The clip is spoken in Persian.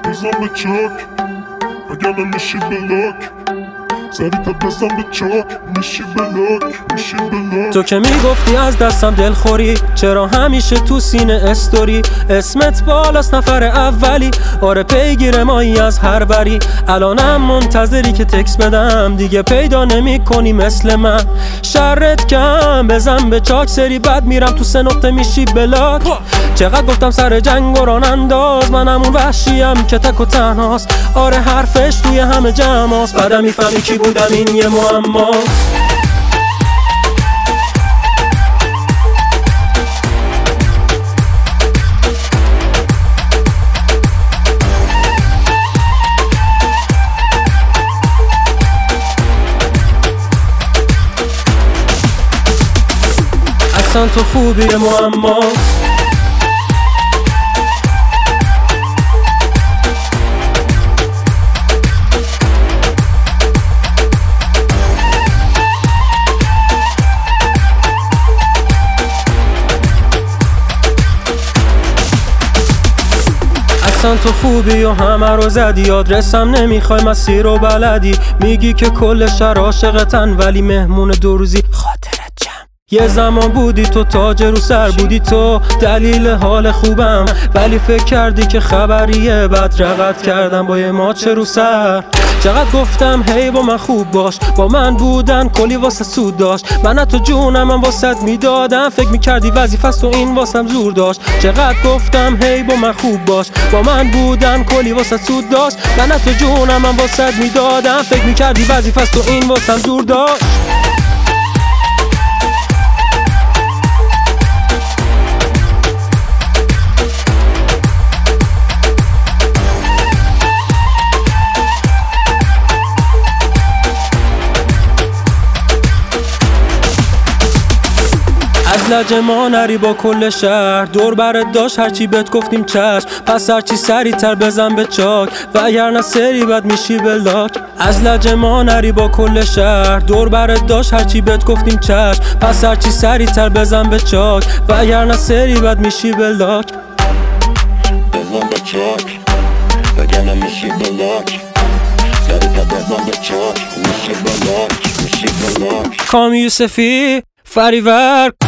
بزن به چاک وگرنه میشی بلاک، سریع‌تر بزن به چاک میشی بلاک، میشی بلاک. تو که میگفتی از دستم دلخوری، چرا همیشه تو سینه استوری؟ اسمت بالاست نفر اولی، آره پیگیر مایی از هر وری. الانم منتظری که تکس بدم، دیگه پیدا نمی کنی مثل من. شرت کم بزن به چاک، سری بعد میرم تو 3 نقطه میشی بلاک. چقدر گفتم سر جنگ و ران انداز، منم اون وحشیم که تک و تنهاست. آره حرفش توی همه جمعاست، بعدم میفهمی کی بودم، این یه معماست. اصلا تو خوبی یه معماست. اصلا تو خوبی و همه رو زدی، آدرسم نمیخوای مسیر رو بلدی. میگی که کل شهر عاشقتن ولی مهمون 2 روزی خاطرت جمع. یه زمان بودی تو تاج رو سر، بودی تو دلیل حال خوبم، ولی فکر کردی که خبریه. بعد رقت کردم با یه ماچ رو سر. چقدر گفتم هی با من خوب باش، با من بودن کلی واسه سود داشت. من تو جونم من واسط میدادم، فکر میکردی وظیفه‌ست و این واسم زور داشت. چقدر گفتم هی با من خوب باش، با من بودن کلی واسه سود داشت. من تو جونم من واسط میدادم، فکر میکردی وظیفه‌ست و این واسم زور داشت. از لج ما نری با کل شهر، دور برت داشت هرچی بهت گفتیم چشم. پس هرچی سریع‌تر بزن به چاک، و اگر نه سری بد میشی بلاک. از لج ما نری با کل شهر، دور برت داشت هرچی بهت گفتیم چشم. پس هرچی سریع‌تر بزن به چاک، و اگر نه سری بد میشی بلاک. بزن به چاک وگرنه میشی بلاک، سریع‌تر بزن به چاک میشی بلاک، میشی بلاک. کامی یوسفی فریور